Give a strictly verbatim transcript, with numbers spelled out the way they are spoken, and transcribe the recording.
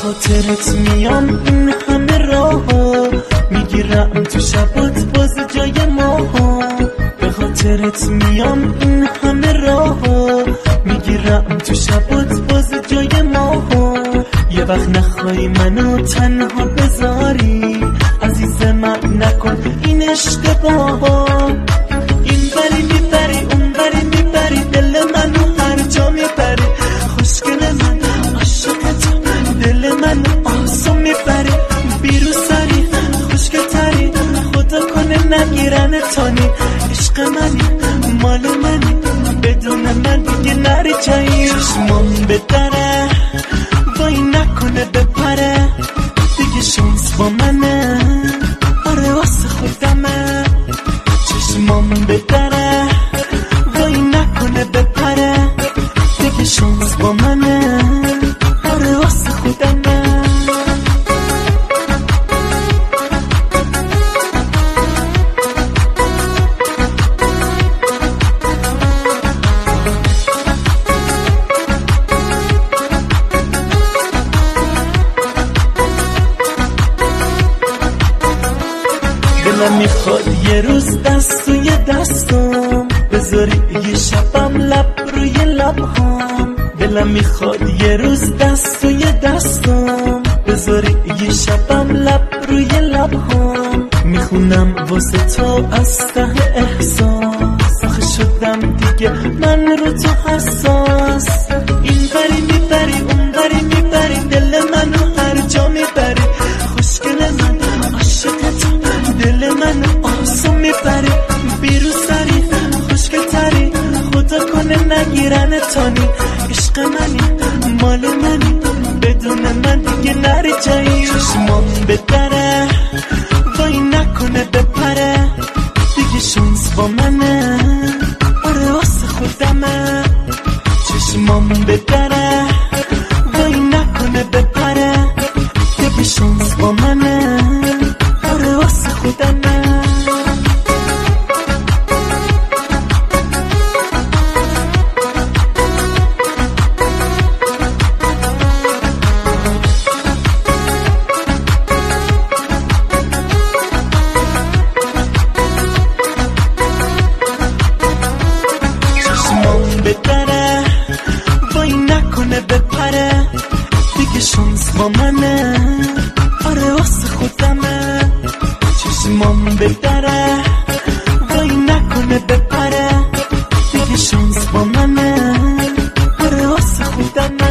خاطرت میام این همه راهو، میگیرم تو شبات باز جای ماها. به خاطرت میام این همه راهو، میگیرم تو شبات باز جای ماها. یه وقت نخوای منو تنها بذاری، عزیز من نکن این اشتباها. این بری میبری اون بری میبری، دل منو هر جا میبری. خوشگل من عاشقتم، دل منو آسون میبری. بیرو سری خوشگل تری، خدا کنه نگیرن تانی. عشق منی مال منی، بدون من دیگه نری جایی. چشمام بدره وای نکنه بپره، دیگه شانس با منه، آره واسه خودمه. چشمام بدره وای نکنه بپره، دیگه شانس با منه، آره واسه خودمه. دلم میخواد یه روز دست توی دستم بذاری، یه شبم لب روی لبهام. دلم میخواد یه روز دست توی دستم بذاری، یه شبم لب روی لبهام. میخونم واسه تو از ته احساس، آخه شدم دیگه من رو تو حساس. این بری میبری اون بری میبری، دل منو هر جا میبری. خوشگل من عاشقتم، دل منو آسون میبری. بیرو سری خوشگل تری، خدا کنه نگیرن تانی. عشق منی مال منی، بدون من دیگه نری جایی. چشمام بدره وای نکنه بپره، دیگه شانس با منه، آره واسه خودمه. چشمام بدره وای نکنه بپره، دیگه شانس با منه، آره واسه خودمه. بدره وای نکنه بپره، دیگه شانس با منه، آره واسه خودمه. چشمام بدره وای نکنه بپره، دیگه شانس با منه، آره واسه خودمه.